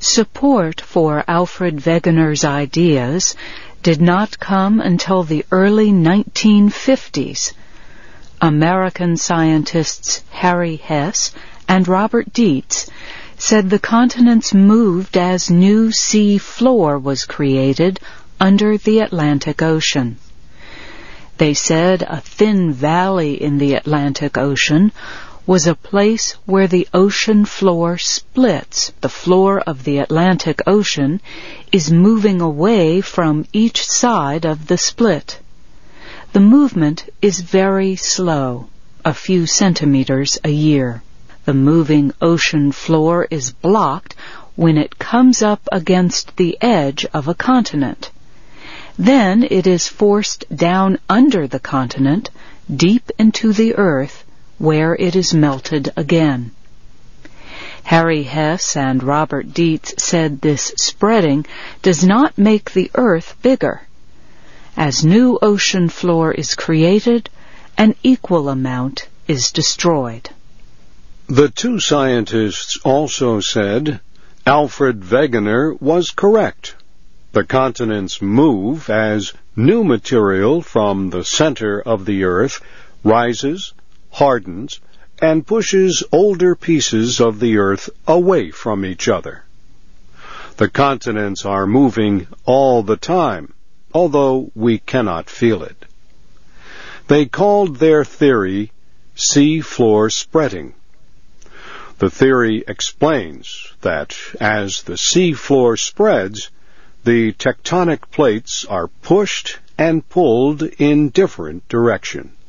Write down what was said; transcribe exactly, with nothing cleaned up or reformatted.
Support for Alfred Wegener's ideas did not come until the early nineteen fifties. American scientists Harry Hess and Robert Dietz said the continents moved as new sea floor was created under the Atlantic Ocean. They said a thin valley in the Atlantic Ocean was a place where the ocean floor splits. The floor of the Atlantic Ocean is moving away from each side of the split. The movement is very slow, a few centimeters a year. The moving ocean floor is blocked when it comes up against the edge of a continent. Then it is forced down under the continent, deep into the earth, where it is melted again. Harry Hess and Robert Dietz said this spreading does not make the earth bigger. As new ocean floor is created, an equal amount is destroyed. The two scientists also said Alfred Wegener was correct. The continents move as new material from the center of the earth rises, hardens, and pushes older pieces of the earth away from each other. The continents are moving all the time, although we cannot feel it. They called their theory sea floor spreading. The theory explains that as the sea floor spreads, the tectonic plates are pushed and pulled in different directions.